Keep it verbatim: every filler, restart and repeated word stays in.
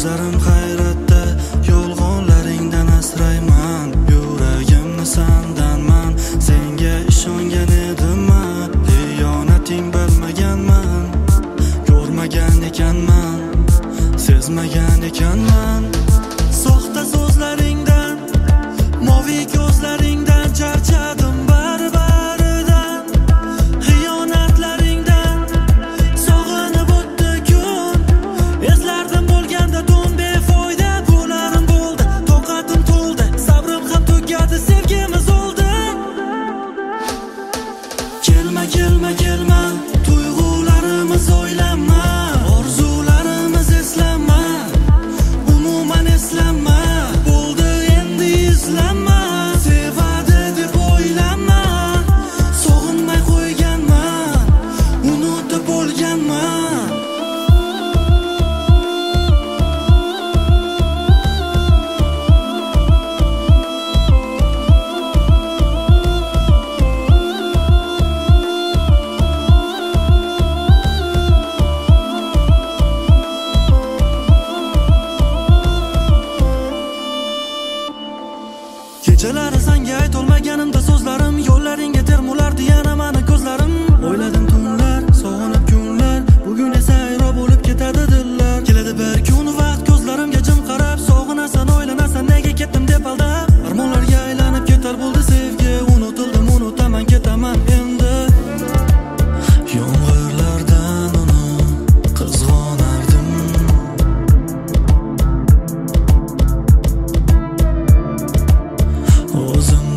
Ko'zlarim hayratda, yolg'onlaringdan asrayman. Yuragimni sandanman, senga ishongan edimman. Xiyonating bilmaganman, ko'rmagan ekanman, sezmagan ekanman. Soxta so'zlaringdan, moviy ko'zlaringdan charchadim barbaridan. Xiyonatlaringdan sog'inib o'tdi kun. Eslardim bo'lganda tun befoyda bo'larim bo'ldi. Toqatim to'ldi, sabrim ham tugadi, sevgimiz o'ldi. Kelma, kelma, kelma, tuyg'ularimiz o'ylama, orzularimiz eslama, umuman eslama. Bo'ldi endi izlama, sevadi deb o'ylama. Sog'inmay qo'yganman, unutib bo'lganman. Kechalari senga aytolmaganimda so'zlarim, yo'llaringga termulardi yana mani ko'zlarim. O'yladim tunlar, sog'inib kunlar, bugun esa ayro bo'lib ketadi dillar. Keladi bir kun vaqt ko'zlarimga jim qarab, sog'inasan, o'ylanasan, nega ketdim deb aldab. Armonlarga aylanib ketar bo'ldi sevgi, unutildim, unutaman, ketaman endi. Yomg'irlardan uni qizg'onardim, o'zim